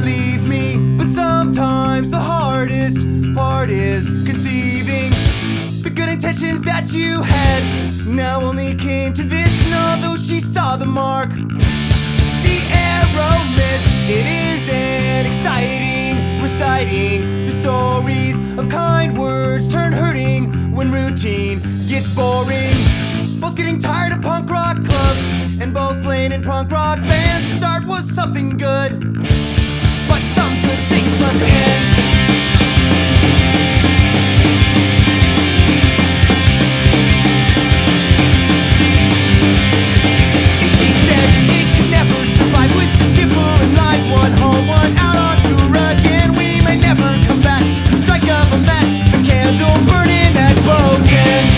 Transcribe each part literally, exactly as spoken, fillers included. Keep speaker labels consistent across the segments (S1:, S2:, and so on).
S1: believe me, but sometimes the hardest part is conceiving the good intentions that you had now only came to this. And although she saw the mark, the arrow missed. It isn't exciting reciting the stories of kind words turn hurting when routine gets boring. Both getting tired of punk rock clubs and both playing in punk rock bands. The start was something good, but some good things must end. And she said it could never survive with such different lives. One home, one out on tour again. We may never come back. The strike of a match, the candle burning at both ends.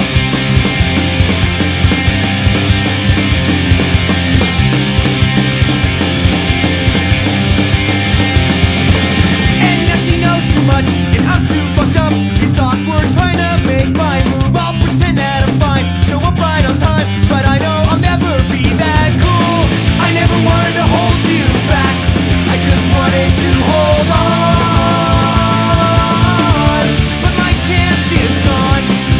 S1: And I'm too fucked up, it's awkward trying to make my move. I'll pretend that I'm fine, show up right on time, but I know I'll never be that cool. I never wanted to hold you back, I just wanted to hold on. But my chance is gone.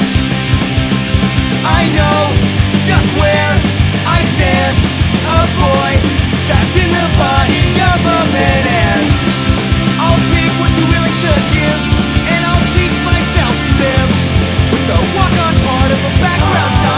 S1: I know just where I stand, a boy trapped in the body of a man. And I'll take what you're willing to give, and I'll teach myself to live with the walk-on part of a background job.